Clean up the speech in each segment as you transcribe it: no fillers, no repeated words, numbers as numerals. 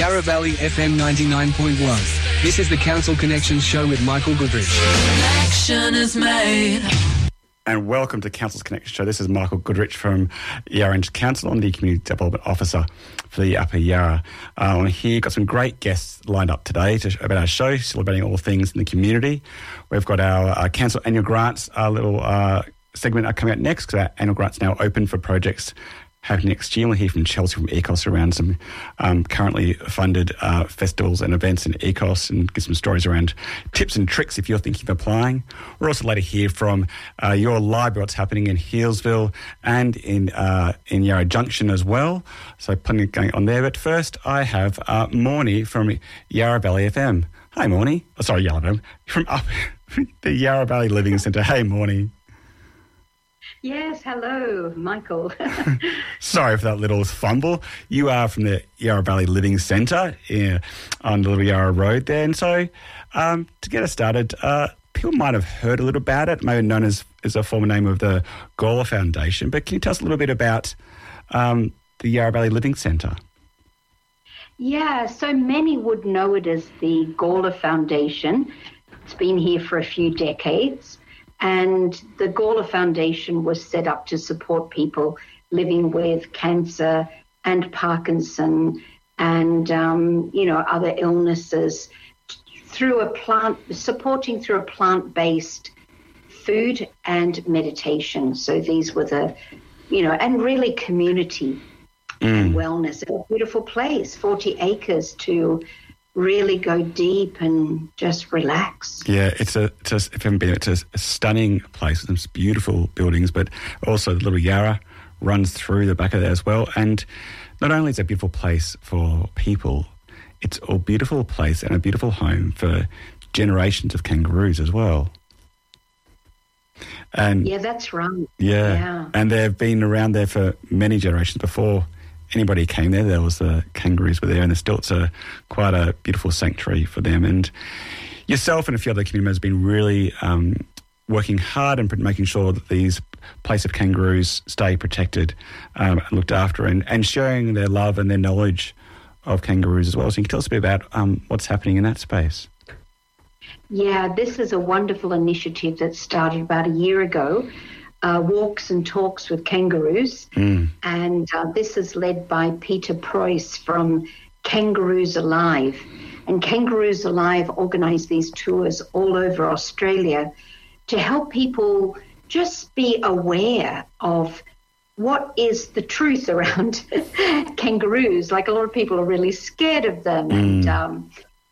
Yarra Valley FM 99.1. This is the Council Connections show with Michael Goodrich. Connection is made. And welcome to Council's Connection Show. This is Michael Goodrich from Yarra Council. I'm the Community Development Officer for the Upper Yarra. I'm here, got some great guests lined up today about our show, celebrating all things in the community. We've got our Council Annual Grants, our little segment coming out next, because our annual grants now open for projects happening next year. We'll hear from Chelsea from ECOS around some currently funded festivals and events in ECOS and get some stories around tips and tricks if you're thinking of applying. We'll also later hear from your library, what's happening in Healesville and in Yarra Junction as well. So plenty going on there. But first I have Mornie from Yarra Valley FM. Hi, Mornie. Oh, sorry, Yarra FM. From up the Yarra Valley Living Centre. Hey, Mornie. Yes, hello, Michael. Sorry for that little fumble. You are from the Yarra Valley Living Centre on Little Yarra Road there. And so to get us started, people might have heard a little about it, maybe known as a former name of the Gawler Foundation. But can you tell us a little bit about the Yarra Valley Living Centre? Yeah, so many would know it as the Gawler Foundation. It's been here for a few decades. And the Gawler Foundation was set up to support people living with cancer and Parkinson and, other illnesses supporting through a plant-based food and meditation. So these were and really community and wellness. It's a beautiful place, 40 acres to really go deep and just relax. Yeah, if you haven't been, it's a stunning place with some beautiful buildings, but also the Little Yarra runs through the back of there as well. And not only is it a beautiful place for people, it's a beautiful place and a beautiful home for generations of kangaroos as well. And yeah, that's right. Yeah. And they've been around there for many generations before anybody came there. There was the kangaroos were there, and it's quite a beautiful sanctuary for them. And yourself and a few other community members have been really working hard and making sure that these places of kangaroos stay protected and looked after, and sharing their love and their knowledge of kangaroos as well. So you can tell us a bit about what's happening in that space. Yeah, this is a wonderful initiative that started about a year ago. Walks and Talks with Kangaroos. And this is led by Peter Preuss from Kangaroos Alive. And Kangaroos Alive organise these tours all over Australia to help people just be aware of what is the truth around kangaroos. Like, a lot of people are really scared of them and,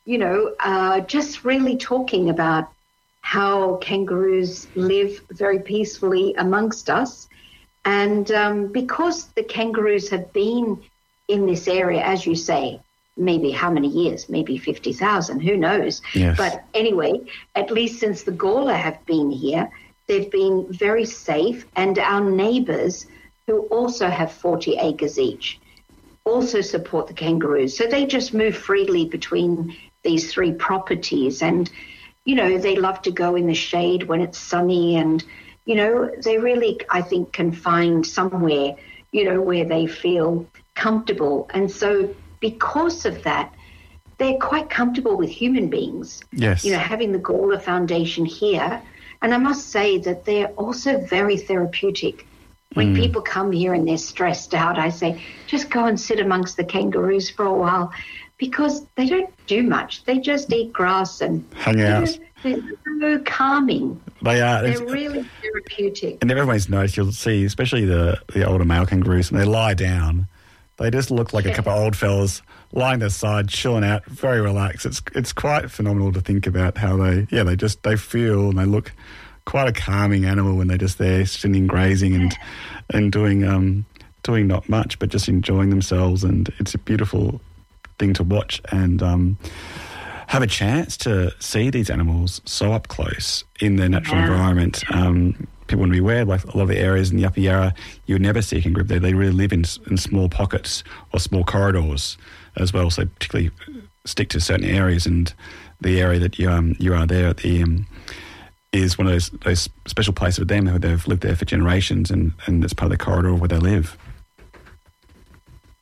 just really talking about how kangaroos live very peacefully amongst us. And because the kangaroos have been in this area, as you say, maybe how many years? Maybe 50,000, who knows? Yes. But anyway, at least since the Gawler have been here, they've been very safe. And our neighbours, who also have 40 acres each, also support the kangaroos. So they just move freely between these three properties. And they love to go in the shade when it's sunny, and, they really, I think, can find somewhere, where they feel comfortable. And so because of that, they're quite comfortable with human beings. Yes. Having the Gawler Foundation here. And I must say that they're also very therapeutic. When people come here and they're stressed out, I say, just go and sit amongst the kangaroos for a while, because they don't do much. They just eat grass and hang out. They're so calming. They are. They're really therapeutic. And everyone's noticed, you'll see, especially the older male kangaroos, when they lie down, they just look like a couple of old fellas lying their side, chilling out, very relaxed. It's quite phenomenal to think about how they feel, and they look quite a calming animal when they're just there sitting grazing and doing not much, but just enjoying themselves. And it's a beautiful thing to watch and have a chance to see these animals so up close in their natural environment. People wouldn't be aware, like a lot of the areas in the Upper Yarra, you would never see a kangaroo there. They really live in small pockets or small corridors as well, so particularly stick to certain areas. And the area that you are there at the is one of those special places for them, who they've lived there for generations, and it's part of the corridor where they live.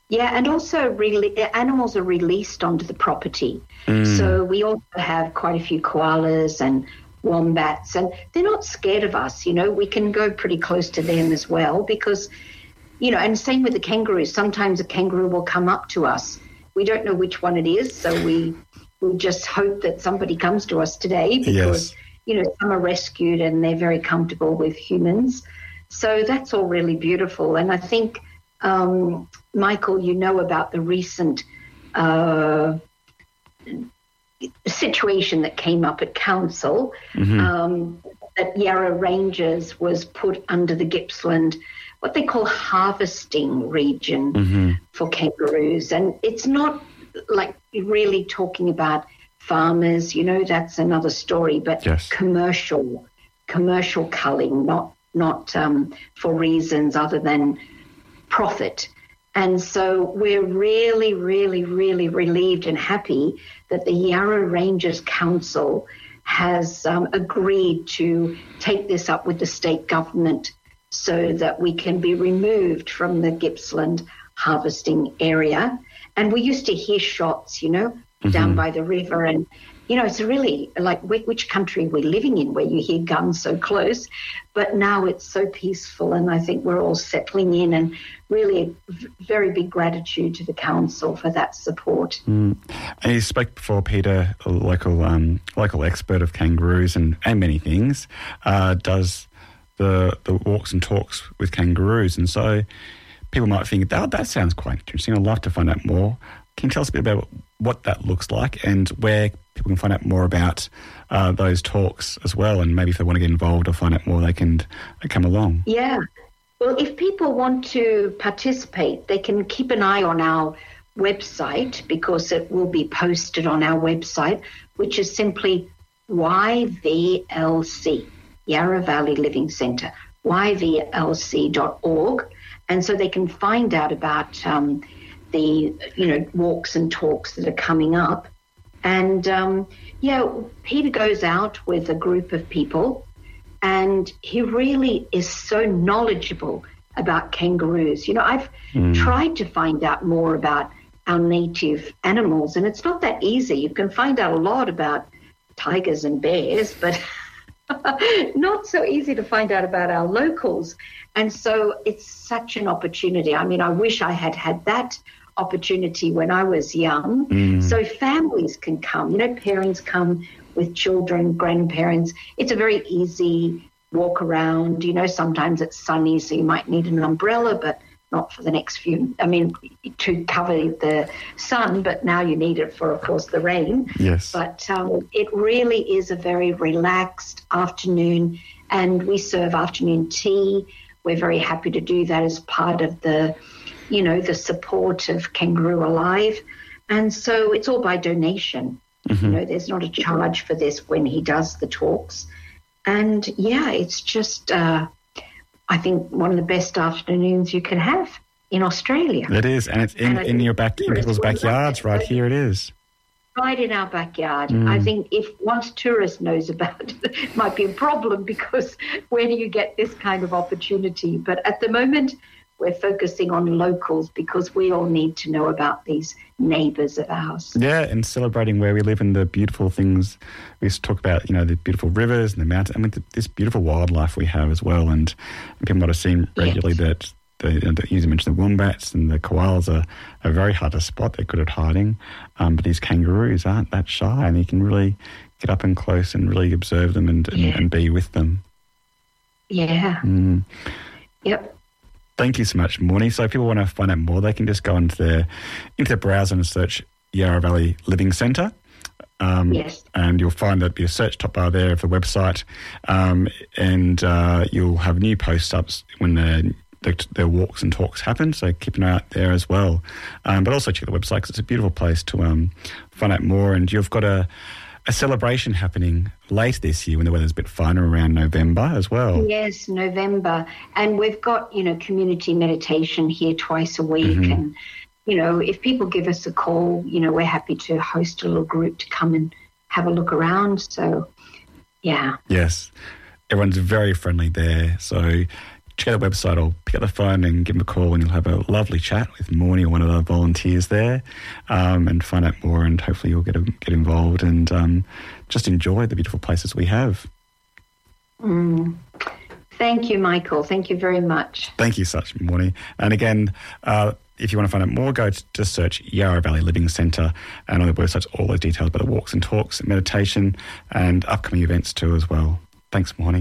Yeah, and also animals are released onto the property. So we also have quite a few koalas and wombats, and they're not scared of us. We can go pretty close to them as well because, and same with the kangaroos. Sometimes a kangaroo will come up to us. We don't know which one it is, so we just hope that somebody comes to us today because, some are rescued and they're very comfortable with humans. So that's all really beautiful. And I think, Michael, you know about the recent situation that came up at council, that Yarra Ranges was put under the Gippsland, what they call harvesting region for kangaroos. And it's not like really talking about farmers, that's another story, but commercial culling, not for reasons other than profit. And so we're really, really, really relieved and happy that the Yarra Ranges Council has agreed to take this up with the state government so that we can be removed from the Gippsland harvesting area. And we used to hear shots, down by the river. And, it's really like which country we're living in where you hear guns so close. But now it's so peaceful, and I think we're all settling in, and really very big gratitude to the council for that support. And you spoke before, Peter, a local expert of kangaroos and many things, does the walks and talks with kangaroos. And so people might think, that sounds quite interesting. I'd love to find out more. Can you tell us a bit about what that looks like and where people can find out more about those talks as well? And maybe if they want to get involved or find out more, they can come along. Yeah. Well, if people want to participate, they can keep an eye on our website because it will be posted on our website, which is simply YVLC, Yarra Valley Living Centre, yvlc.org. And so they can find out about the walks and talks that are coming up. And, Peter goes out with a group of people, and he really is so knowledgeable about kangaroos. I've tried to find out more about our native animals, and it's not that easy. You can find out a lot about tigers and bears, but not so easy to find out about our locals. And so it's such an opportunity. I mean, I wish I had that opportunity when I was young. So families can come, parents come with children, grandparents. It's a very easy walk around. Sometimes it's sunny, so you might need an umbrella, but not for the next to cover the sun, but now you need it for, of course, the rain. Yes. But it really is a very relaxed afternoon, and we serve afternoon tea. We're very happy to do that as part of the support of Kangaroo Alive. And so it's all by donation. There's not a charge for this when he does the talks. And, it's just, I think, one of the best afternoons you can have in Australia. It is, and it's in people's backyards right here it is. Right in our backyard. I think if once tourist knows about it, it might be a problem because where do you get this kind of opportunity? But at the moment, we're focusing on locals because we all need to know about these neighbours of ours. Yeah, and celebrating where we live and the beautiful things. We used to talk about, the beautiful rivers and the mountains. I mean, this beautiful wildlife we have as well. And people might have seen regularly that you mentioned the wombats and the koalas are very hard to spot. They're good at hiding. But these kangaroos aren't that shy, and you can really get up and close and really observe them and be with them. Yeah. Yep. Thank you so much, Morny. So if people want to find out more, they can just go into their browser and search Yarra Valley Living Centre. Yes. And you'll find there'll be a search top bar there of the website, and you'll have new posts up when their walks and talks happen. So keep an eye out there as well. But also check the website because it's a beautiful place to find out more. And you've got a celebration happening late this year when the weather's a bit finer around November as well. Yes, November. And we've got, community meditation here twice a week. And, if people give us a call, we're happy to host a little group to come and have a look around. So, yeah. Yes. Everyone's very friendly there. So check out the website or pick up the phone and give them a call, and you'll have a lovely chat with Morny or one of the volunteers there, and find out more, and hopefully you'll get involved and just enjoy the beautiful places we have. Thank you, Michael. Thank you very much. Thank you such, Morny. And again, if you want to find out more, go to just search Yarra Valley Living Centre, and on the website's all the details about the walks and talks, meditation, and upcoming events too as well. Thanks, Morny.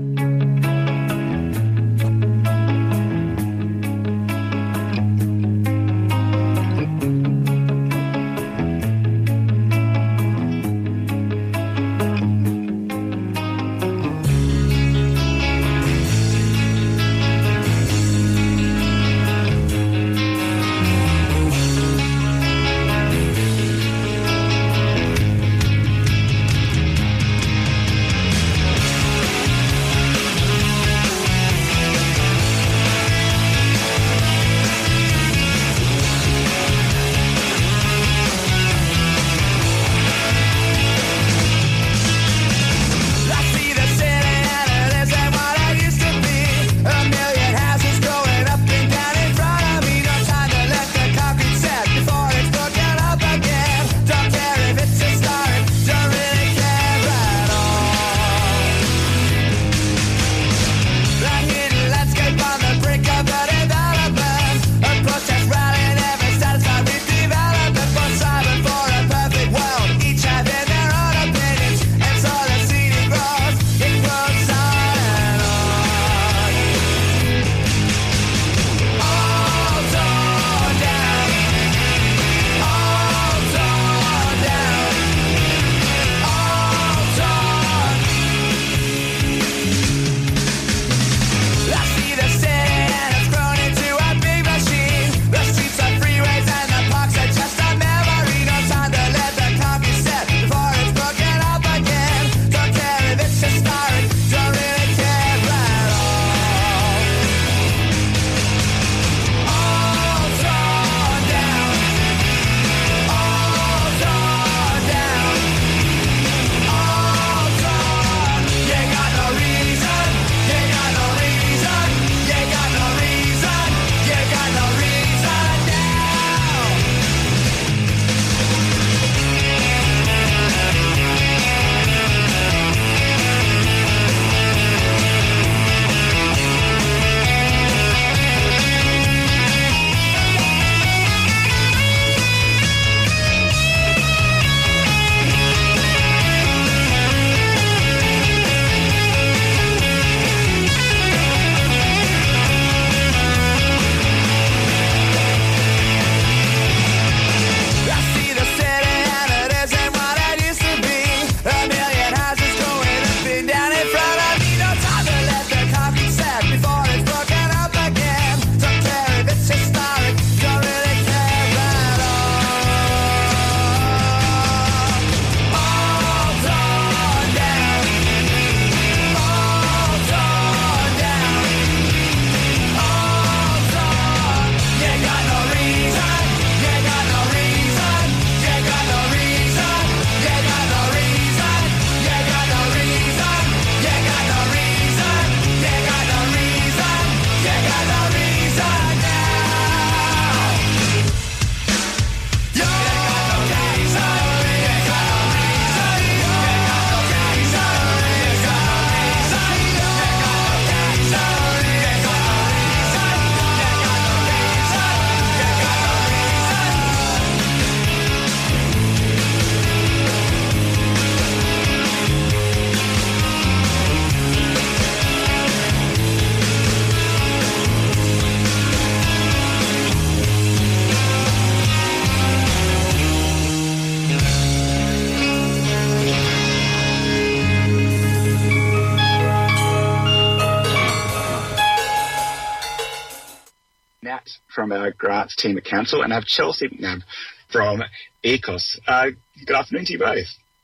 from our grants team at Council, and I have Chelsea McNabb from ECOS. Good afternoon to you both.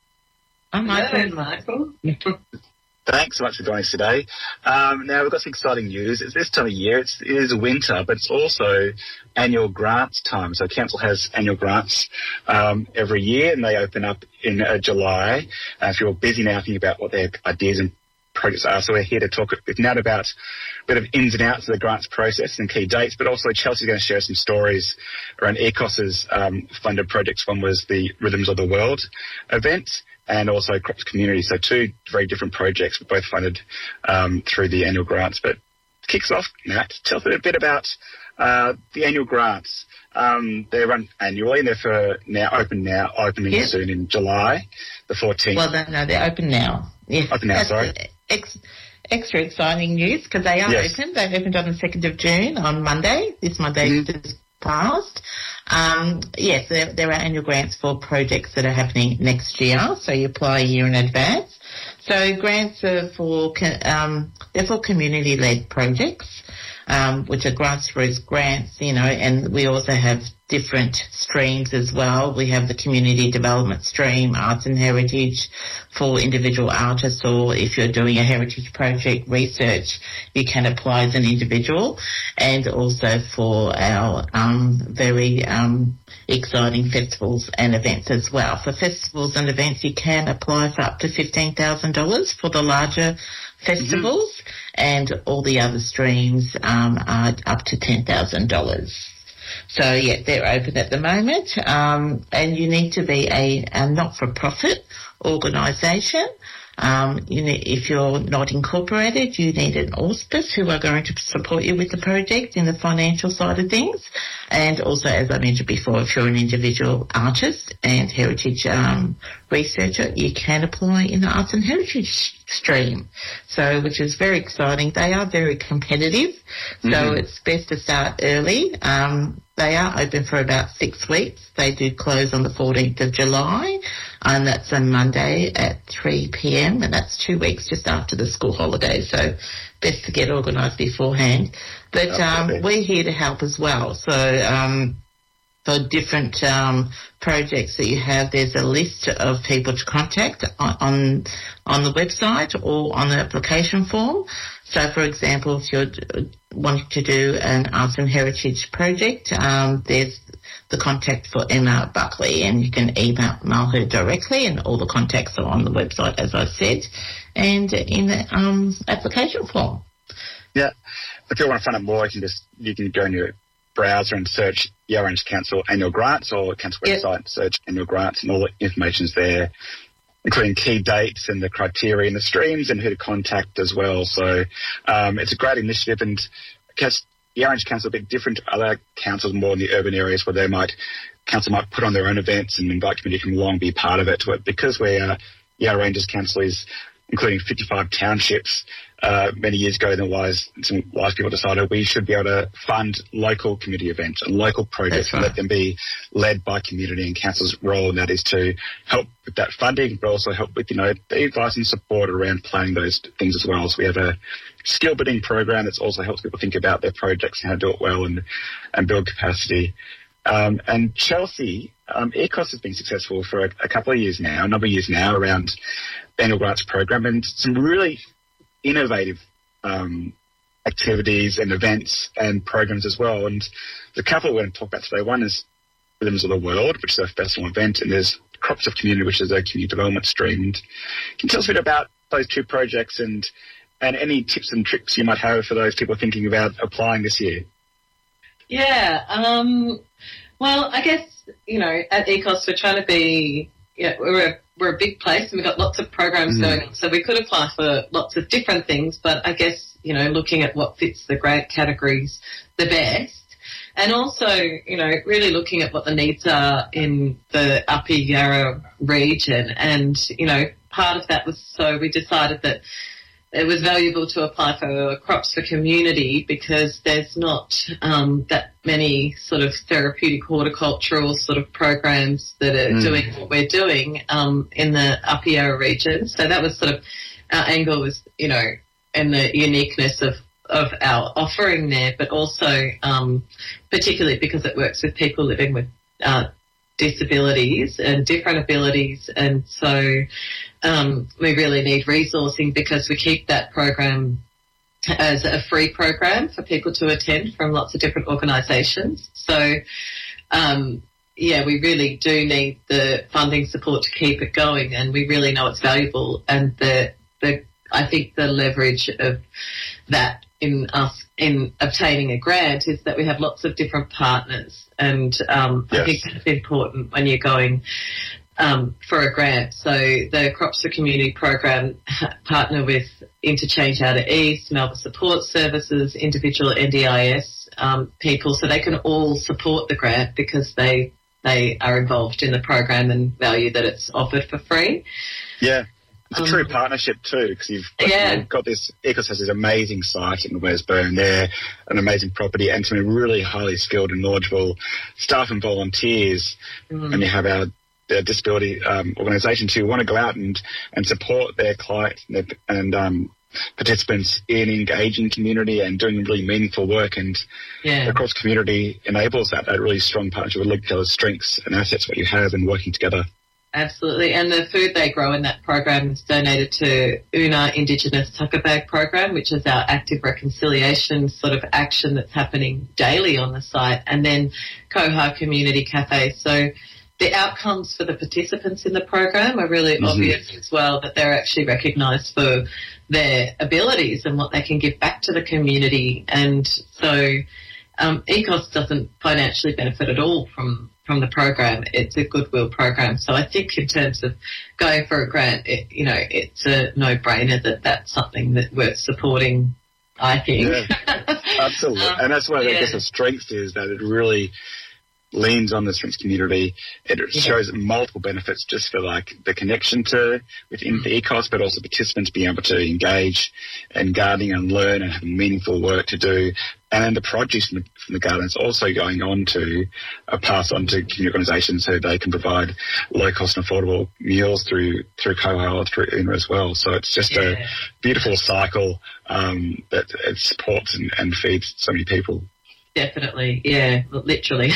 I'm Michael. Thanks so much for joining us today. Now, we've got some exciting news. It's this time of year. It is winter, but it's also annual grants time. So Council has annual grants every year, and they open up in July. If you're busy now thinking about what their ideas and projects are. So we're here to talk now about a bit of ins and outs of the grants process and key dates, but also Chelsea's going to share some stories around ECOS's funded projects. One was the Rhythms of the World event and also Crops Community. So two very different projects, both funded through the annual grants. But kicks off, Matt, tell us a bit about the annual grants. They run annually and they're opening soon in July, the 14th. Well, no, they're open now. Yes. Open now, sorry. Extra exciting news because they are open. They opened on the 2nd of June on Monday. This Monday just passed. Yes, there are annual grants for projects that are happening next year, so you apply a year in advance. So grants are for community-led projects, which are grassroots grants, and we also have different streams as well. We have the community development stream, arts and heritage for individual artists, or if you're doing a heritage project research, you can apply as an individual, and also for our very exciting festivals and events as well. For festivals and events, you can apply for up to $15,000 for the larger festivals, and all the other streams are up to $10,000. So, yeah, they're open at the moment, and you need to be a not-for-profit organisation. If you're not incorporated, you need an auspice who are going to support you with the project in the financial side of things. And also, as I mentioned before, if you're an individual artist and heritage researcher, you can apply in the arts and heritage stream. So, which is very exciting. They are very competitive, so it's best to start early. They are open for about 6 weeks. They do close on the 14th of July, and that's on Monday at 3 p.m, and that's 2 weeks just after the school holidays, so best to get organised beforehand. But we're here to help as well. So for different projects that you have, there's a list of people to contact on the website or on the application form. So, for example, if you're wanting to do an arts and heritage project, there's the contact for Emma Buckley, and you can email her directly, and all the contacts are on the website, as I said, and in the application form. Yeah. If you want to find out more, you can go in your browser and search Orange Council annual grants, or Council website, search annual grants, and all the information's there, including key dates and the criteria and the streams and who to contact as well. So it's a great initiative, and I guess the Orange Council is a bit different to other councils more in the urban areas where council might put on their own events and invite community from along be part of it. But because Yarra Ranges Council is including 55 townships, many years ago, some wise people decided we should be able to fund local community events and local projects and let them be led by community, and council's role in that is to help with that funding, but also help with, the advice and support around planning those things as well. So we have a skill building program that also helps people think about their projects and how to do it well and build capacity. And Chelsea, ECOS has been successful for a number of years now around the annual grants program, and some really innovative activities and events and programs as well. And the couple we're going to talk about today, one is Rhythms of the World, which is a festival event, and there's Crops of Community, which is a community development stream. And can you tell us a bit about those two projects and any tips and tricks you might have for those people thinking about applying this year? Yeah, well, I guess, at ECOS we're trying to be, we're a big place and we've got lots of programs going on, so we could apply for lots of different things, but I guess, looking at what fits the grant categories the best, and also, really looking at what the needs are in the Upper Yarra region. And, part of that was, so we decided that it was valuable to apply for Crops for Community because there's not that many sort of therapeutic horticultural sort of programs that are doing what we're doing in the Upper Yarra region. So that was sort of our angle was, and the uniqueness of our offering there, but also particularly because it works with people living with disabilities and different abilities, and so we really need resourcing because we keep that program as a free program for people to attend from lots of different organisations. So, we really do need the funding support to keep it going, and we really know it's valuable. And the I think the leverage of that in obtaining a grant is that we have lots of different partners, and I think that's important when you're going for a grant. So the Crops for Community program partner with Interchange Outer East, Melbourne Support Services, individual NDIS people, so they can all support the grant because they are involved in the program and value that it's offered for free. Yeah. It's a true partnership too, because you've got this, ECOS has this amazing site in Westburn there, an amazing property, and some really highly skilled and knowledgeable staff and volunteers. And you have our disability organisations who want to go out and support their clients and participants in engaging community and doing really meaningful work. And the Crops community enables that really strong partnership with each other's strengths and assets, what you have, and working together. Absolutely. And the food they grow in that program is donated to Una Indigenous Tucker Bag program, which is our active reconciliation sort of action that's happening daily on the site, and then Koha Community Cafe. So the outcomes for the participants in the program are really obvious as well, that they're actually recognised for their abilities and what they can give back to the community. And so ECOS doesn't financially benefit at all from the program. It's a goodwill program. So I think in terms of going for a grant, it's a no-brainer that that's something that worth supporting, I think. Yeah, absolutely. And that's why I guess the strength is that it really leans on the strengths community. It shows multiple benefits just for the connection to within the ECOS, but also participants being able to engage and gardening and learn and have meaningful work to do. And then the produce from the garden is also going on to pass on to community organisations so they can provide low-cost and affordable meals through Koha or through UNA as well. So it's just a beautiful cycle that it supports and feeds so many people. Definitely, literally.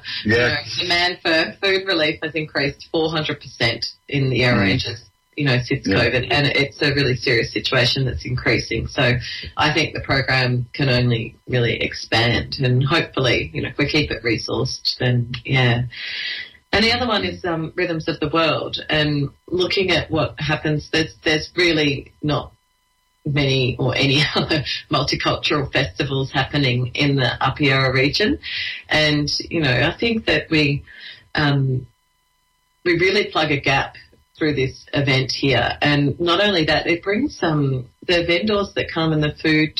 Demand for food relief has increased 400% in the Yarra Ranges, since COVID, and it's a really serious situation that's increasing. So I think the program can only really expand, and hopefully, if we keep it resourced, then And the other one is Rhythms of the World, and looking at what happens, there's really not many or any other multicultural festivals happening in the Upper Yarra region. And, I think that we really plug a gap through this event here. And not only that, it brings the vendors that come and the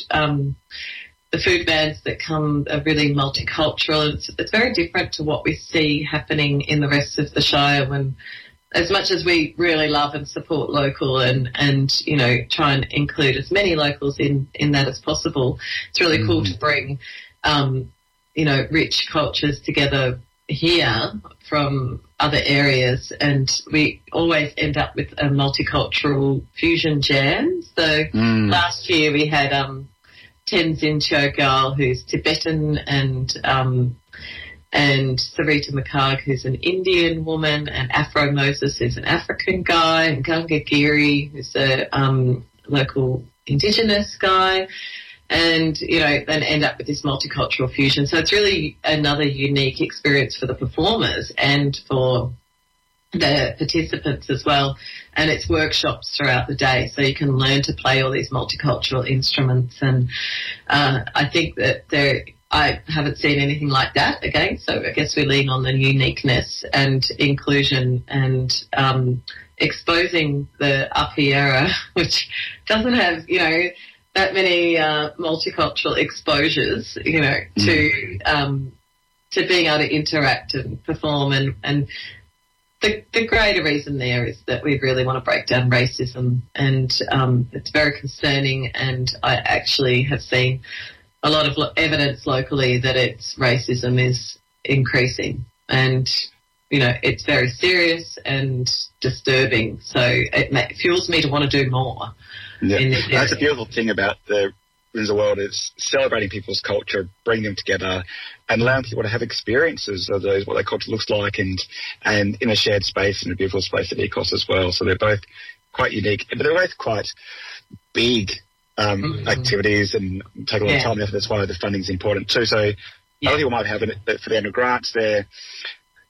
food vans that come are really multicultural. It's very different to what we see happening in the rest of the Shire, when as much as we really love and support local and try and include as many locals in that as possible, it's really cool to bring, rich cultures together here from other areas, and we always end up with a multicultural fusion jam. So last year we had Tenzin Chogal, who's Tibetan, and Sarita McHarg, who's an Indian woman, and Afro Moses, who's an African guy, and Gunga Giri, who's a local Indigenous guy, and, then end up with this multicultural fusion. So it's really another unique experience for the performers and for the participants as well. And it's workshops throughout the day, so you can learn to play all these multicultural instruments. And I think that I haven't seen anything like that again, so I guess we lean on the uniqueness and inclusion and exposing the Upper Yarra, which doesn't have, that many multicultural exposures, to being able to interact and perform. And the greater reason there is that we really want to break down racism, and it's very concerning, and I actually have seen a lot of evidence locally that racism is increasing, and, it's very serious and disturbing. So it fuels me to want to do more. Yeah, that's a beautiful thing about the Rhythms of the World, is celebrating people's culture, bringing them together, and allowing people to have experiences of what their culture looks like, and in a shared space, in a beautiful space at ECOS as well. So they're both quite unique, but they're both quite big activities and take a lot of time and effort. That's why the funding is important too. So other people might have it for the annual grants.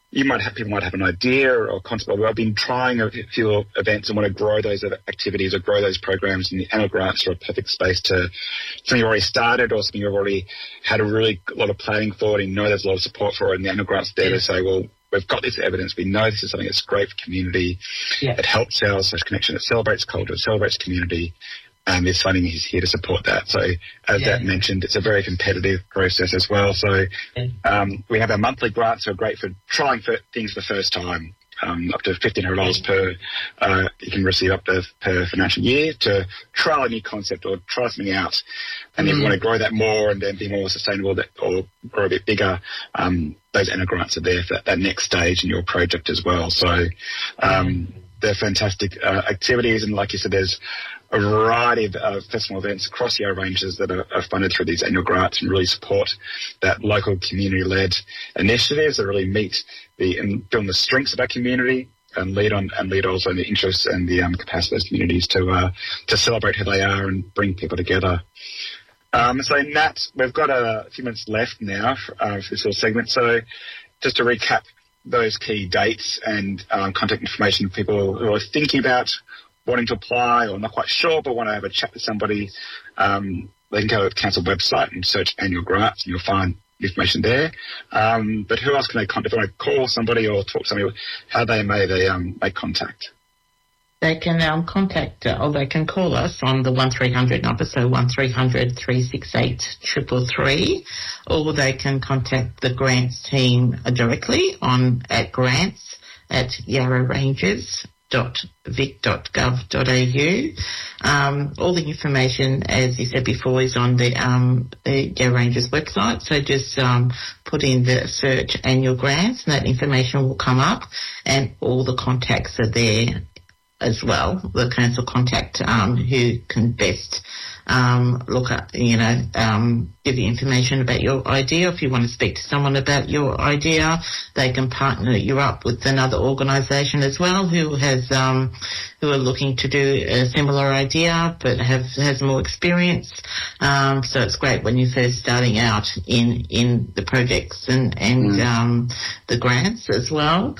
people might have an idea or concept. Well, I've been trying a few events and want to grow those activities or grow those programs, and the annual grants are a perfect space to something you've already started or something you've already had a lot of planning for, and you know there's a lot of support for it, and the annual grants there to say, well, we've got this evidence. We know this is something that's great for community. Yeah. It helps our social connection. It celebrates culture. It celebrates community. And this funding is here to support that. So, as that mentioned, it's a very competitive process as well. So, we have our monthly grants that are great for trying for things for the first time. Up to $1,500 per, you can receive up to per financial year to trial a new concept or try something out. And if you want to grow that more and then be more sustainable or grow a bit bigger, those annual grants are there for that next stage in your project as well. So, they're fantastic activities. And like you said, there's a variety of festival events across the Yarra Ranges that are funded through these annual grants and really support that local community-led initiatives that really meet and build the strengths of our community and lead also the interests and the capacity of those communities to celebrate who they are and bring people together. So Nat, we've got a few minutes left now for this little segment. So just to recap those key dates and contact information for people who are thinking about wanting to apply or not quite sure but want to have a chat with somebody, they can go to the council website and search annual grants and you'll find information there. But who else can they contact? If they want to call somebody or talk to somebody, how may they make contact? They can contact or they can call us on the 1300 number, so 1300 368 333, or they can contact the grants team directly at grants@yarraranges.vic.gov.au. All the information, as you said before, is on the Yarra Ranges website. So just put in the search annual grants, and that information will come up, and all the contacts are there as well. The council contact who can best look at, give you information about your idea. If you want to speak to someone about your idea, they can partner you up with another organisation as well who are looking to do a similar idea but has more experience. So it's great when you're first starting out in the projects and the grants as well.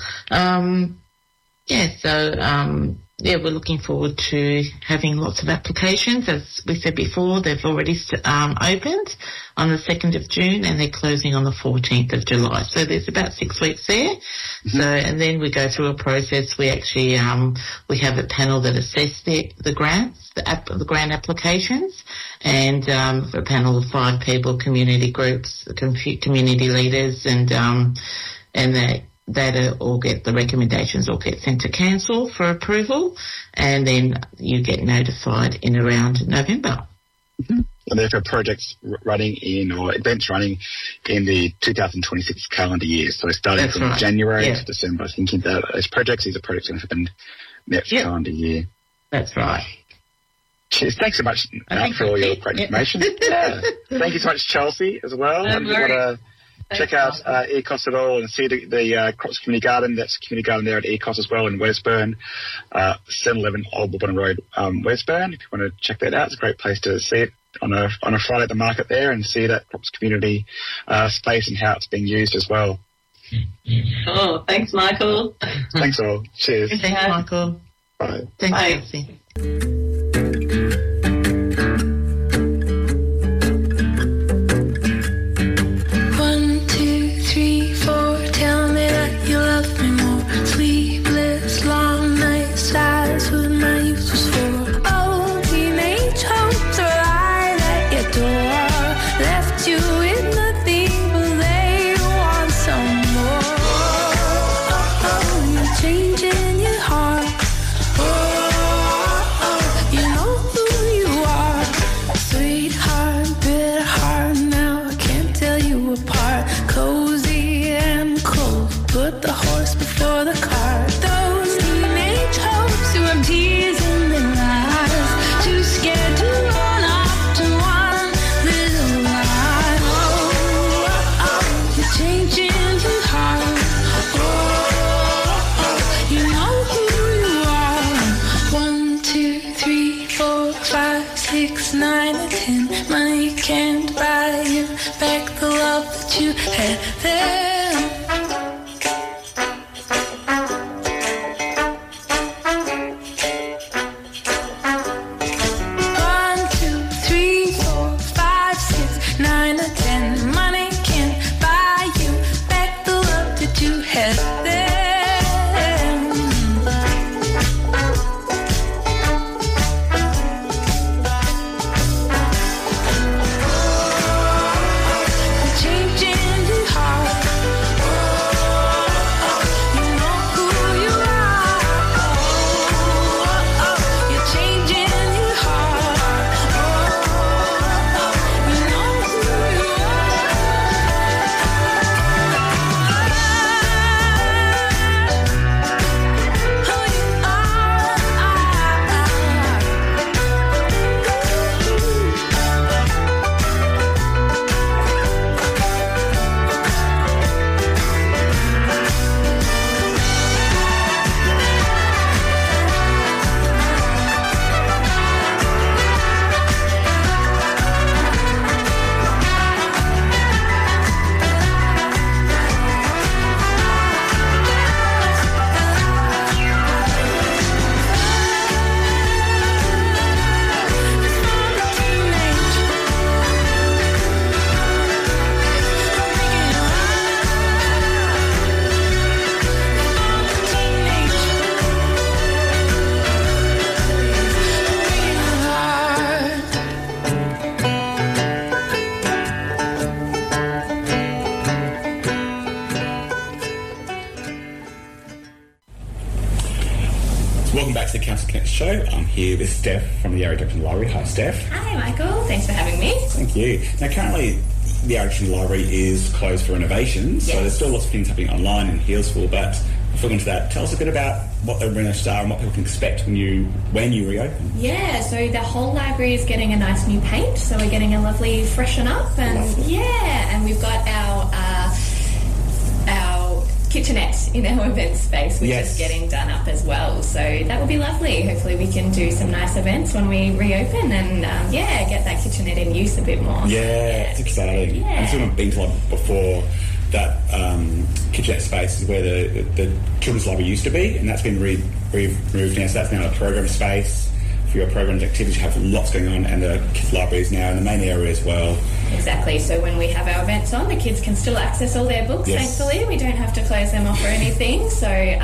We're looking forward to having lots of applications. As we said before, they've already opened on the 2nd of June and they're closing on the 14th of July. So there's about 6 weeks there. So, and then we go through a process. We actually, we have a panel that assess the grants, the grant applications, and a panel of 5 people, community groups, community leaders, and the recommendations all get sent to council for approval, and then you get notified in around November. And therefore projects running or events running in the 2026 calendar year. So starting from January to December, thinking about these are projects going to happen next calendar year. That's right. Cheers. Thanks so much for all your great information. Thank you so much, Chelsea, as well. And if you want to check out ECOS at all and see the Crops Community Garden. That's a community garden there at ECOS as well in Westburn, 711 Old Bulbourne Road, Westburn. If you want to check that out, it's a great place to see it on a Friday at the market there and see that Crops Community space and how it's being used as well. Oh, thanks, Michael. Thanks all. Cheers. Thanks, Michael. Bye. Thanks, Chelsea. So welcome back to the Council Connect show. I'm here with Steph from the Yarra Junction Library. Hi, Steph. Hi, Michael. Thanks for having me. Thank you. Now, currently, the Yarra Junction Library is closed for renovation, so there's still lots of things happening online in Healesville, but before we get into that, tell us a bit about what the renovations are and what people can expect when you reopen. Yeah, so the whole library is getting a nice new paint, so we're getting a lovely freshen up, and and we've got our kitchenette in our event space, which is getting done up as well. So that will be lovely. Hopefully we can do some nice events when we reopen and, get that kitchenette in use a bit more. Yeah, it's exciting. Yeah. And so I've been to one before. That kitchenette space is where the children's library used to be, and that's been removed now. So that's now a program space for your programs activities. You have lots going on, and the kids' library is now in the main area as well. Exactly. So when we have our events on, the kids can still access all their books, thankfully. We don't have to close them off or anything. So,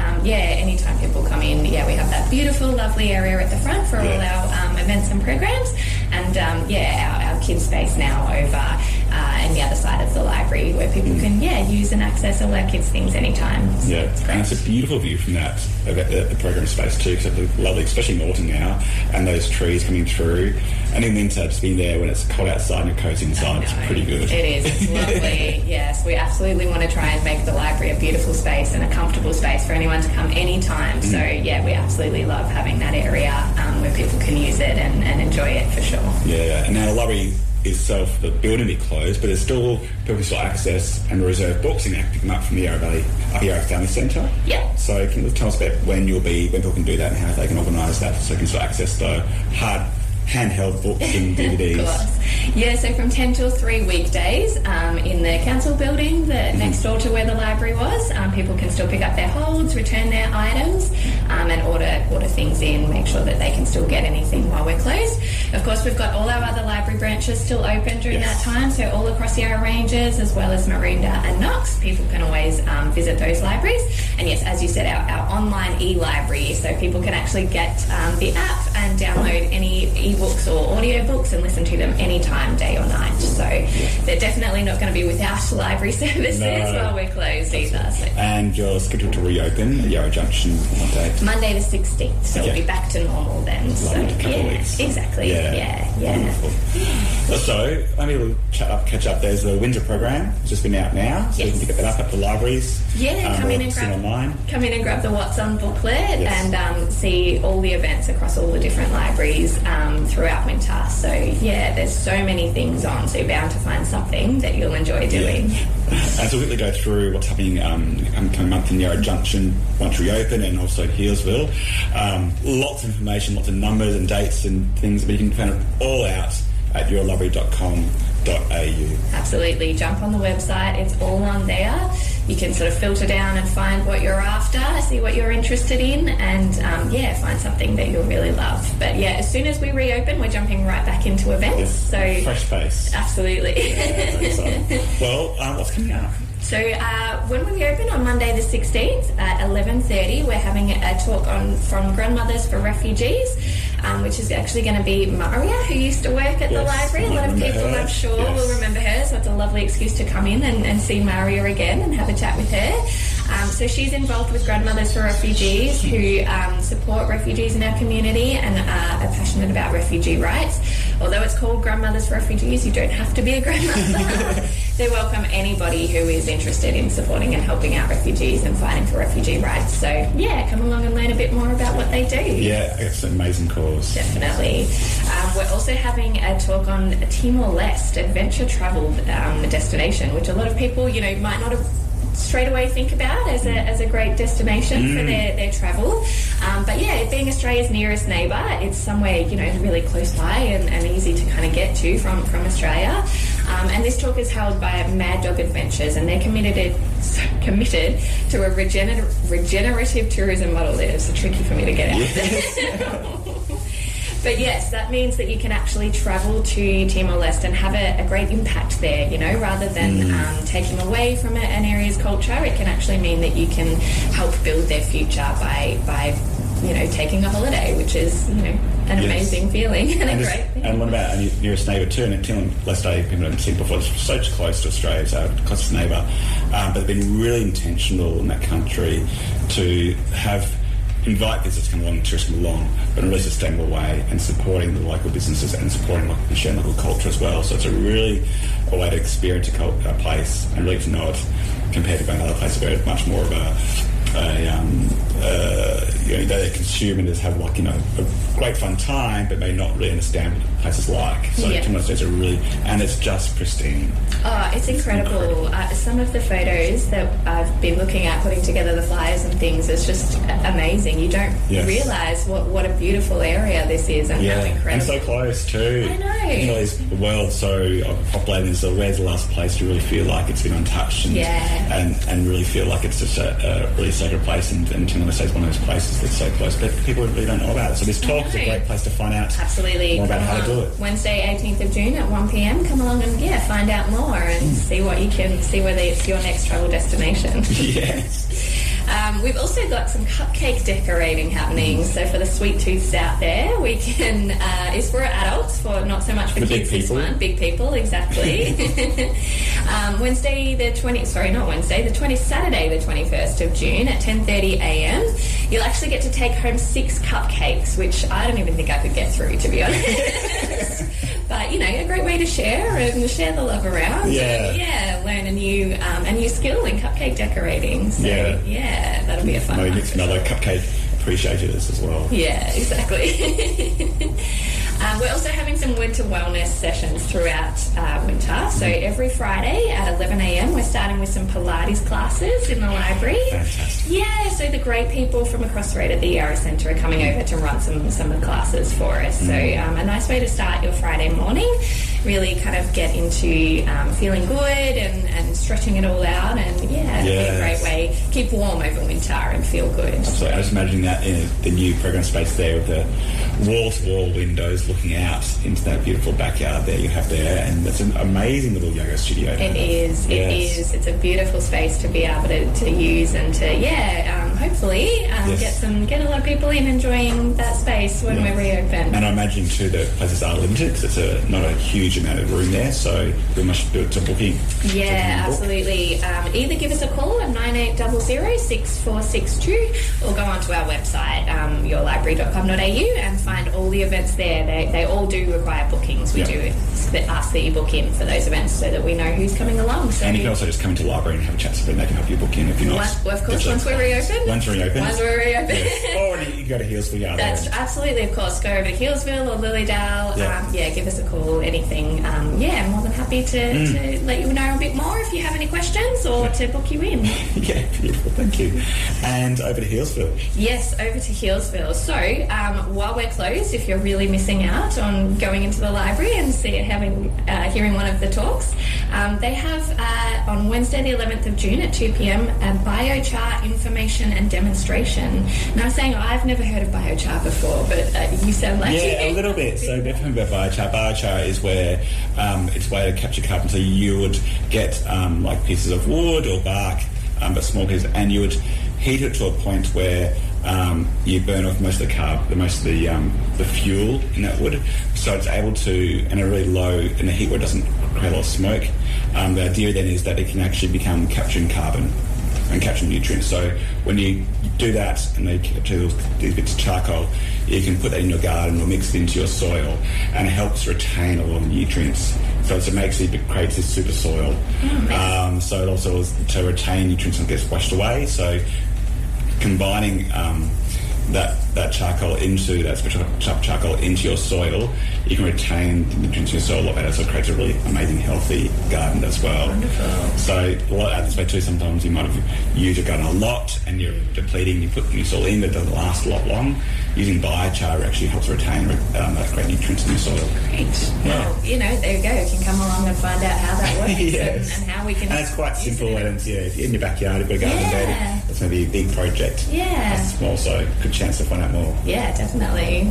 anytime people come in, we have that beautiful, lovely area at the front for all our events and programs. And, our kids' space now over in the other side of the library where people can, use and access all our kids' things anytime. So and it's a beautiful view from that, the program space too, because it's lovely, especially in autumn now, and those trees coming through. And in winter, just being there when it's cold outside and you're cozy inside, it's pretty good. It is. It's lovely. Yes, we absolutely want to try and make the library a beautiful space and a comfortable space for anyone to come anytime. So, we absolutely love having that area where people can use it and enjoy it for sure. Yeah, and now the library itself, the building will be closed, but there's still people can still access and reserve books and pick them up from the Yarra Family Centre. Yeah. So can you tell us about when people can do that and how they can organise that so they can still access the handheld books and DVDs? Of course. Yeah, so from 10 till 3 weekdays in the council building next door to where the library was, people can still pick up their holds, return their items, and order things in, make sure that they can still get anything while we're closed. Of course, we've got all our other library branches still open during that time, so all across Yarra Ranges as well as Maroondah and Knox, people can always visit those libraries. And yes, as you said, our online e-library, so people can actually get the app and download any e-books or audiobooks and listen to them anytime, day or night. So they're definitely not going to be without library services while we're closed either. So. And you're scheduled to reopen at Yarra Junction on date? Monday the 16th, so we'll be back to normal then. Lovely, so, couple of weeks. Exactly. Yeah. Wonderful. So, maybe we'll catch up. There's the Winter program. It's just been out now, so you can pick that up at the libraries. Yeah, come in and grab the What's On booklet and see all the events across all the different libraries throughout winter. So, there's so many things on, so you're bound to find something that you'll enjoy doing. And so we'll quickly go through what's happening coming month in Yarra Junction once reopened, and also in Healesville. Lots of information, lots of numbers and dates and things, but you can find it all out at yourlibrary.com.au. Absolutely. Jump on the website. It's all on there. You can sort of filter down and find what you're after, see what you're interested in, and, find something that you'll really love. But, as soon as we reopen, we're jumping right back into events. So fresh pace. Absolutely. Well, what's coming up? So when we open on Monday the 16th at 11:30, we're having a talk from Grandmothers for Refugees, which is actually going to be Maria, who used to work at the library. A lot of people, I'm sure, will remember her, so it's a lovely excuse to come in and see Maria again and have a chat with her. So she's involved with Grandmothers for Refugees, who support refugees in our community and are passionate about refugee rights. Although it's called Grandmothers for Refugees, you don't have to be a grandmother. They welcome anybody who is interested in supporting and helping out refugees and fighting for refugee rights. So, come along and learn a bit more about what they do. Yeah, it's an amazing cause. Definitely. We're also having a talk on Timor-Leste, adventure travel destination, which a lot of people, might not have straight away think about as a great destination for their travel. But being Australia's nearest neighbour, it's somewhere, really close by and easy to kind of get to from Australia. And this talk is held by Mad Dog Adventures, and they're committed to a regenerative tourism model. It's tricky for me to get out there. But yes, that means that you can actually travel to Timor-Leste and have a great impact there, rather than taking away from an area's culture. It can actually mean that you can help build their future by taking a holiday, which is, an amazing feeling and a great thing. And what about our nearest neighbour too? And Timor-Leste, people haven't seen before, it's so close to Australia, it's our closest neighbour. But they've been really intentional in that country to have invite visitors to come along, tourists come along, but in a really sustainable way, and supporting the local businesses and supporting and sharing local culture as well. So it's a way to experience a place and really to know it compared to going to other places where it's much more of they consume and just have a great fun time, but may not really understand what the place is like. So Timor Leste are and it's just pristine. Oh, it's incredible. Some of the photos that I've been looking at, putting together the flyers and things, it's just amazing. You don't realise what a beautiful area this is and how incredible. And so close too. I know. The world's so populated, so where's the last place you really feel like it's been untouched and really feel like it's just a really sacred place, and Timor Leste is one of those places that's so close, but people really don't know about it. So this talk is a great place to find out more about how to do it. Wednesday, 18th of June at 1 p.m. Come along and find out more and see whether it's your next travel destination. Yes. We've also got some cupcake decorating happening. So for the sweet tooths out there, we can it's for adults, for not so much for the kids. Big people. This one, big people, exactly. Saturday the 21st of June at 10:30 a.m. You'll actually get to take home 6 cupcakes, which I don't even think I could get through, to be honest. But a great way to share the love around. And, learn a new skill in cupcake decorating. So that'll be a fun one. Maybe mix another cupcake appreciators as well. Yeah, exactly. We're also having some winter wellness sessions throughout winter. So every Friday at 11 a.m. we're starting with some Pilates classes in the library. Fantastic. Yeah, so the great people from across the road at the Yarra Centre are coming over to run some of the classes for us. So a nice way to start your Friday morning. Really kind of get into feeling good and stretching it all out, and it'll be a great way. Keep warm over winter and feel good. Absolutely. I was imagining that in the new program space there with the wall-to-wall windows looking out into that beautiful backyard there you have there, and it's an amazing little yoga studio. It is. It's a beautiful space to be able to use and to hopefully get a lot of people in enjoying that space when we reopen. And I imagine too the places are limited because it's not a huge amount of room there, so we must do it to booking. Yeah, absolutely. Either give us a call at 9800 6462 or go onto our website, yourlibrary.com.au, and find all the events there. They all do require bookings. We do ask that you book in for those events so that we know who's coming along. So and you can also just come into the library and have a chat to them. They can help you book in if you're not. Of course, once we're reopened. Once we're reopened. Yes. Or you can go to Healesville. That's absolutely, of course. Go over to Healesville or Lilydale. Give us a call, anything. I'm more than happy to let you know a bit more if you have any questions or to book you in. Yeah, beautiful. Thank you. And over to Healesville. Yes, over to Healesville. So while we're closed, if you're really missing out on going into the library and hearing one of the talks, they have on Wednesday the 11th of June at 2 p.m. a biochar information and demonstration. And I was saying I've never heard of biochar before, but you sound like a little bit. So definitely about biochar. Biochar is where it's a way to capture carbon. So you would get like pieces of wood or bark, but small pieces, and you would heat it to a point where you burn off most of the fuel in that wood. So it's able to, and a really low, in the heat where it doesn't create a lot of smoke. The idea then is that it can actually become capturing carbon and capturing nutrients. So when you do that and they capture these bits of charcoal, you can put that in your garden or mix it into your soil, and it helps retain a lot of nutrients. So it creates this super soil. So it also is to retain nutrients and gets washed away. So combining that charcoal into that special charcoal into your soil, you can retain the nutrients in your soil a lot better. So it creates a really amazing, healthy garden as well. Wonderful. So a lot out this way too. Sometimes you might have used your garden a lot and you're depleting. You put new soil in, but it doesn't last a lot long. Using biochar actually helps retain that great nutrients in your soil. Great. Well, there you go. You can come along and find out how that works and how we can. And it's quite simple. And if you're in your backyard, you've got a garden bed. It's going to be a big project. Yeah. It's small, so good chance to find out more. Yeah, definitely.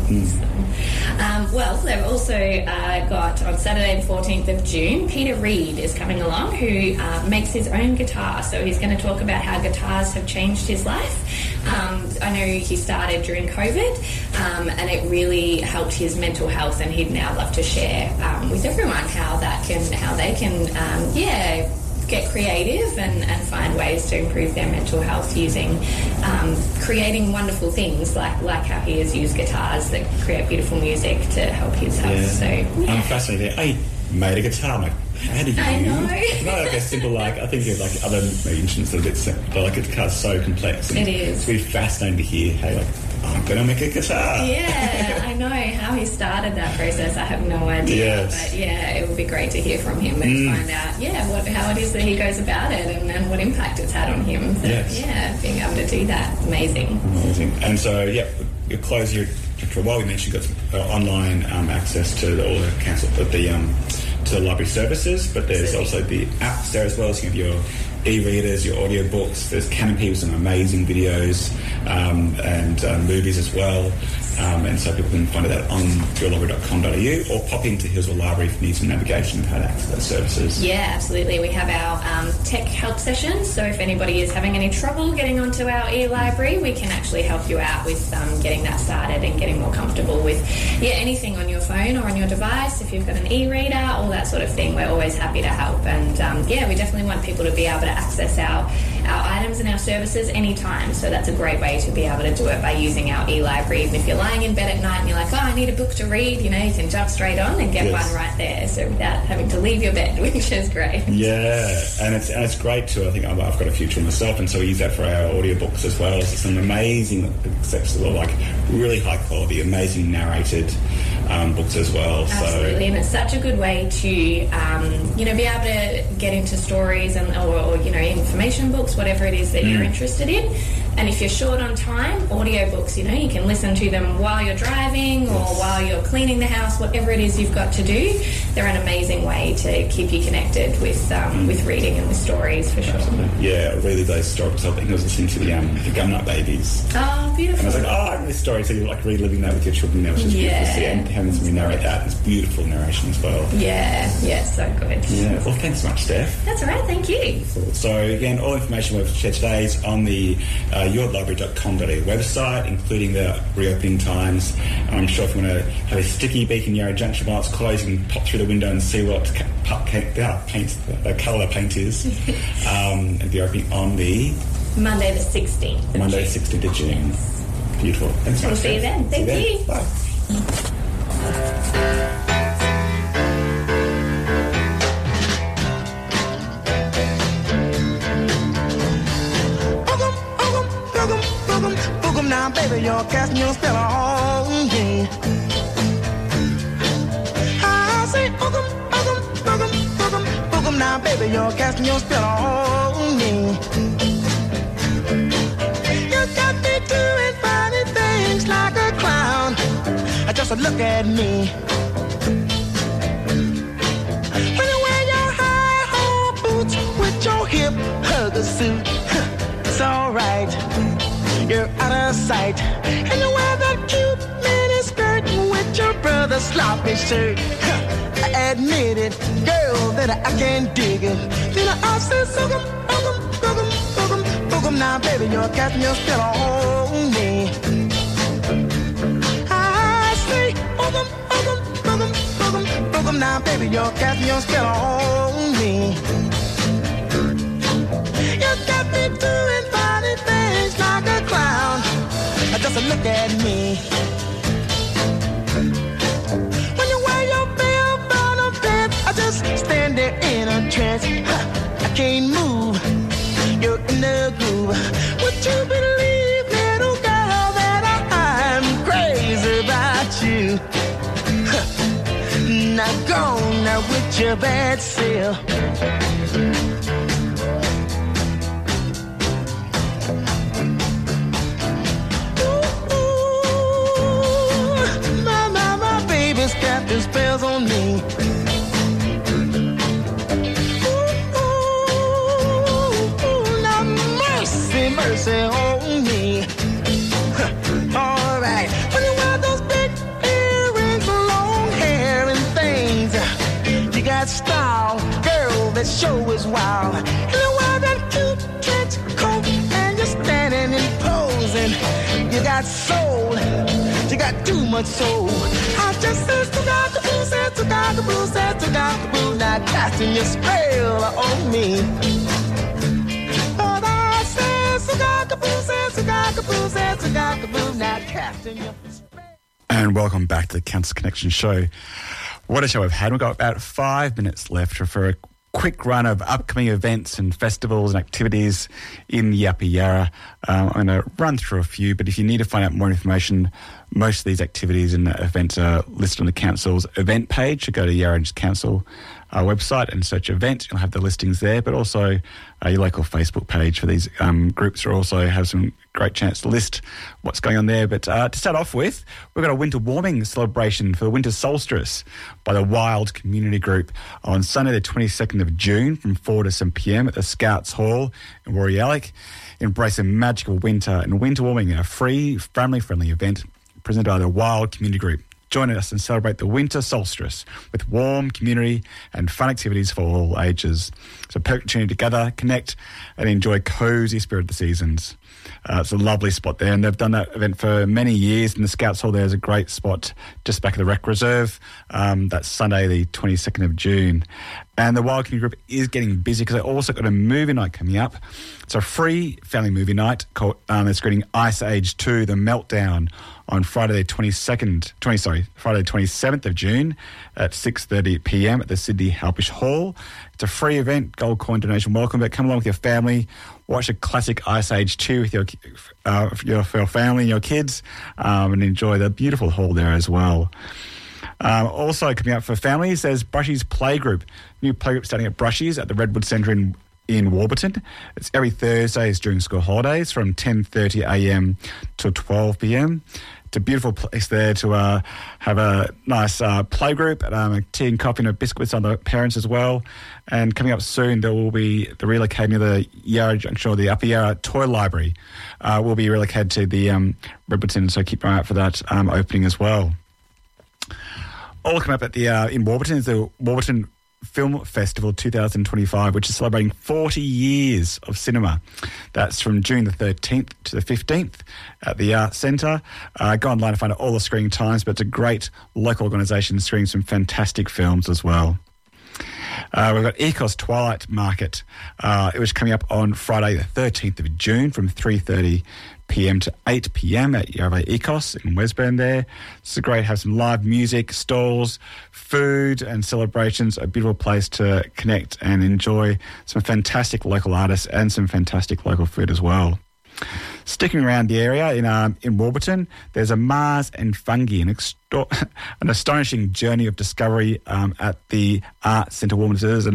Well, they've also got on Saturday the 14th of June, Peter Reed is coming along, who makes his own guitar. So he's going to talk about how guitars have changed his life. I know he started during COVID, and it really helped his mental health, and he'd now love to share with everyone how they can get creative and find ways to improve their mental health using creating wonderful things like how he has used guitars that create beautiful music to help his health. So I'm fascinated. I made a guitar. I'm like, how did you? I know. It's not like a simple I think of like other instruments that are a bit simple, but like a guitar's so complex. And it is. It's really fascinating to hear how I'm going to make a guitar. Yeah, I know how he started that process. I have no idea. Yes. But yeah, it would be great to hear from him and find out, how it is that he goes about it and what impact it's had on him. So, yeah, being able to do that, amazing. And so, you close your for a while. We mentioned you've got online access to all the council, to the library services, but there's also the apps there as well. So you have your e-readers, your audiobooks. There's Canopy with some amazing videos and movies as well. And so people can find that on yourlibrary.com.au or pop into Hillsville Library if you need some navigation of how to access those services. Yeah, absolutely. We have our tech help sessions. So if anybody is having any trouble getting onto our e-library, we can actually help you out with getting that started and getting more comfortable with anything on your phone or on your device. If you've got an e-reader, all that sort of thing, we're always happy to help. And we definitely want people to be able to access our items and our services anytime. So that's a great way to be able to do it by using our e-library. Even if you're lying in bed at night and you're like, I need a book to read, you can jump straight on and get one right there. So without having to leave your bed, which is great. Yeah, and it's great too. I think I've got a few children myself, and so we use that for our audiobooks as well. So some amazing, really high quality, amazing narrated books as well. Absolutely, and it's such a good way to be able to get into stories or information books, whatever it is that you're interested in. And if you're short on time, audiobooks, you can listen to them while you're driving or while you're cleaning the house, whatever it is you've got to do. They're an amazing way to keep you connected with reading and with stories, for sure. Absolutely. Yeah, really those stories. I think I was listening to the Gumnut Babies. Oh, beautiful. And I was like, I have this story. So you're reliving that with your children now, which is beautiful to see, and having somebody narrate that. It's beautiful narration as well. Yeah, so good. Yeah, well, thanks so much, Steph. That's all right, thank you. So again, all information we've shared today is on the yourlibrary.com.au website, including the reopening times. And I'm sure if you want to have a sticky beak in Yarra Junction while it's closed, you can pop through the window and see what colour paint is. And be opening on the Monday the 16th. Monday the 16th of June. Yes. Beautiful. Thanks so much. We'll see you then. Thank you. Bye. Now, baby, you're casting your spell on me. I say, boogum, now, baby, you're casting your spell on me. You got me doing funny things like a clown. Just look at me. When you wear your high-hole boots with your hip hugger suit, it's all right. You're out of sight. And you wear that cute mini skirt with your brother's sloppy shirt. I admit it, girl, that I can't dig it. Then I say, boogum, now, baby, you're casting your spell on me. I say, boogum, now, baby, you're casting your spell on me. You got me doing funny things like a clown. Just look at me. When you wear your bell-bottom pants, I just stand there in a trance. I can't move. You're in the groove. Would you believe, little girl, that I'm crazy about you? Now go now with your bad self. Captain spells on me. Ooh, now mercy on me. All right. When you wear those big earrings, long hair and things, you got style, girl, that show is wild. And you wear that cute trench coat and you're standing and posing. You got soul, you got too much soul. just says took-a-boo, said took-a-boo, said took-a-boo, now casting your spell on me. Oh, that says took-a-boo, said took-a-boo, said took-a-boo, now casting your spell. And welcome back to the Council Connection show. What a show we've had. We've got about 5 minutes left for a quick run of upcoming events and festivals and activities in the Upper Yarra. I'm going to run through a few, but if you need to find out more information, most of these activities and events are listed on the Council's event page. So go to Yarra Ranges Council website and search event. You'll have the listings there, but also your local Facebook page for these groups will also have some great chance to list what's going on there. But to start off with, we've got a winter warming celebration for the winter solstice by the Wild Community Group on Sunday the 22nd of June from 4 to 7 p.m. at the Scouts Hall in Woorollalek. Embrace a magical winter and winter warming, a free, family-friendly event presented by the Wild Community Group. Join us and celebrate the winter solstice with warm, community and fun activities for all ages. So perfect opportunity to gather, connect and enjoy cosy spirit of the seasons. It's a lovely spot there, and they've done that event for many years, and the Scouts Hall there is a great spot just back of the Rec Reserve. That's Sunday the 22nd of June. And the Wild Community Group is getting busy because they've also got a movie night coming up. It's a free family movie night called they're screening Ice Age 2, The Meltdown on Friday the 27th of June at 6:30 p.m. at the Sydney Halpish Hall. It's a free event, gold coin donation welcome, but come along with your family, watch a classic Ice Age 2 with your family and your kids, and enjoy the beautiful hall there as well. Also coming up for families, there's Brushy's Playgroup. New playgroup starting at Brushy's at the Redwood Centre in Warburton. It's every Thursdays during school holidays from 10:30 a.m. till 12 p.m. It's a beautiful place there to have a nice playgroup, a tea and coffee and a biscuit with some of the parents as well. And coming up soon, there will be the relocating of the Yarra Junction, or the Upper Yarra Toy Library will be relocated to the Redwoodton, so keep an eye out for that opening as well. All coming up at the in Warburton is the Warburton Film Festival 2025, which is celebrating 40 years of cinema. That's from June the 13th to the 15th at the Arts Centre. Go online to find out all the screening times, but it's a great local organisation screening some fantastic films as well. We've got ECOS Twilight Market. It was coming up on Friday the 13th of June from 3:30 p.m. to 8 p.m. at Yarra ECOS in Westburn there. It's great to have some live music, stalls, food and celebrations. A beautiful place to connect and enjoy some fantastic local artists and some fantastic local food as well. Sticking around the area in Warburton, there's a Mars and Fungi, an astonishing journey of discovery at the Arts Centre Warburton. There's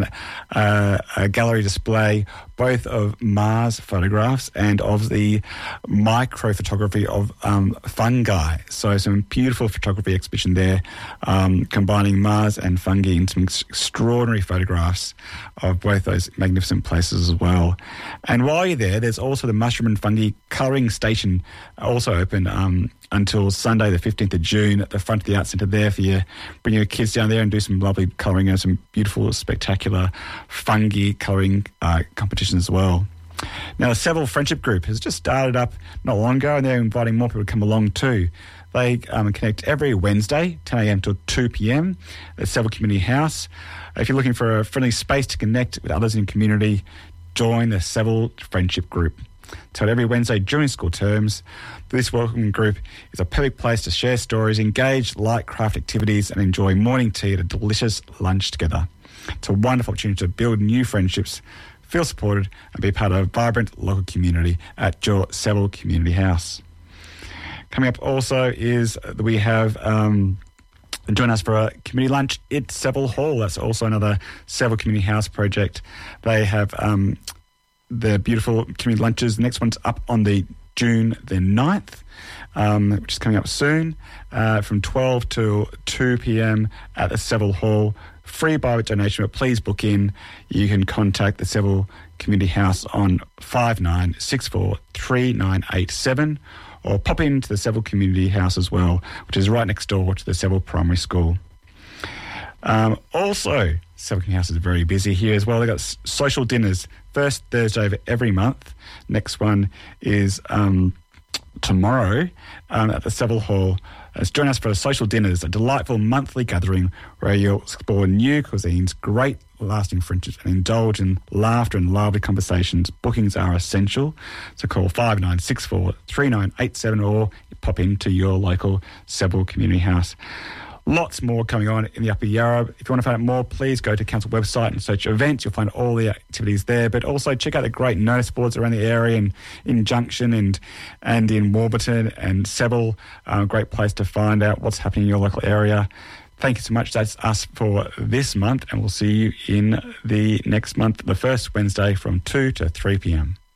a gallery display both of Mars photographs and of the microphotography of fungi. So some beautiful photography exhibition there, combining Mars and fungi in some extraordinary photographs of both those magnificent places as well. And while you're there, there's also the Mushroom and Fungi colouring station, also open until Sunday the 15th of June at the front of the Arts Centre there for you. Bring your kids down there and do some lovely colouring and some beautiful, spectacular fungi colouring competitions as well. Now, the Seville Friendship Group has just started up not long ago, and they're inviting more people to come along too. They connect every Wednesday, 10 a.m. till 2 p.m. at Seville Community House. If you're looking for a friendly space to connect with others in community, join the Seville Friendship Group. So every Wednesday during school terms, this welcoming group is a perfect place to share stories, engage light craft activities and enjoy morning tea at a delicious lunch together. It's a wonderful opportunity to build new friendships, feel supported and be part of a vibrant local community at your Seville Community House. Coming up also is we have join us for a community lunch at Seville Hall. That's also another Seville Community House project. They have the beautiful community lunches. The next one's up on the June the 9th, which is coming up soon, from 12 to 2 p.m. at the Seville Hall. Free by donation, but please book in. You can contact the Seville Community House on 5964 3987 or pop into the Seville Community House as well, which is right next door to the Seville Primary School. Also, Seville Community House is very busy here as well. They've got social dinners, first Thursday of every month. Next one is tomorrow at the Seville Hall. Join us for a social dinners, a delightful monthly gathering where you'll explore new cuisines, great lasting friendships, and indulge in laughter and lively conversations. Bookings are essential, so call 5964 3987 or pop into your local Seville Community House. Lots more coming on in the Upper Yarra. If you want to find out more, please go to council website and search events. You'll find all the activities there, but also check out the great notice boards around the area in Junction and in Warburton and Seville. A great place to find out what's happening in your local area. Thank you so much. That's us for this month, and we'll see you in the next month, the first Wednesday from 2 to 3 p.m.